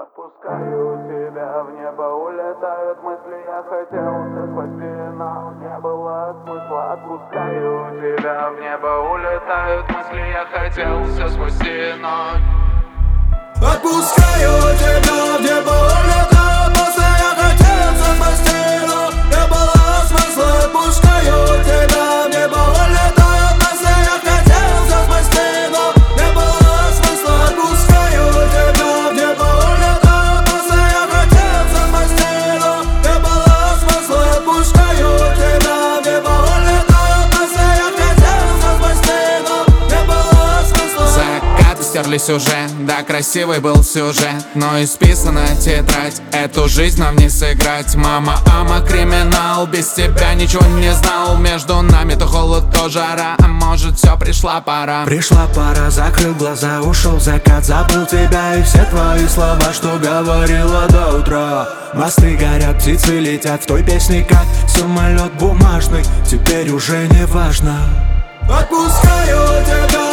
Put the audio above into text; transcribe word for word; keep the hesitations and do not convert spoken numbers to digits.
Отпускаю тебя в небо, улетают мысли. Я хотел все спасти, но не было смысла. Отпускаю тебя в небо, улетают мысли. Я хотел все спасти, но... Отпускаю тебя в небо, улетают мысли. Я хотел все спасти, но не было смысла. Отпускаю тебя в небо, улетают мысли. Я хотел все спасти, но не было смысла. Отпускаю тебя в небо, улетают мысли. Я хотел все спасти, но не было смысла. Отпускаю тебя в небо, улетают мысли. Я хотел все спасти, но не было смысла. Закаты стерлись уже, да, красивый был сюжет, но исписана тетрадь. Эту жизнь нам не сыграть. Мама, ама, криминал, без тебя ничего не знал. Между нами то холод, то жара, а может все, пришла пора. Пришла пора, закрыл глаза, ушел закат. Забыл тебя и все твои слова, что говорила до утра. Мосты горят, птицы летят в той песне, как самолет бумажный. Теперь уже не важно. Отпускаю тебя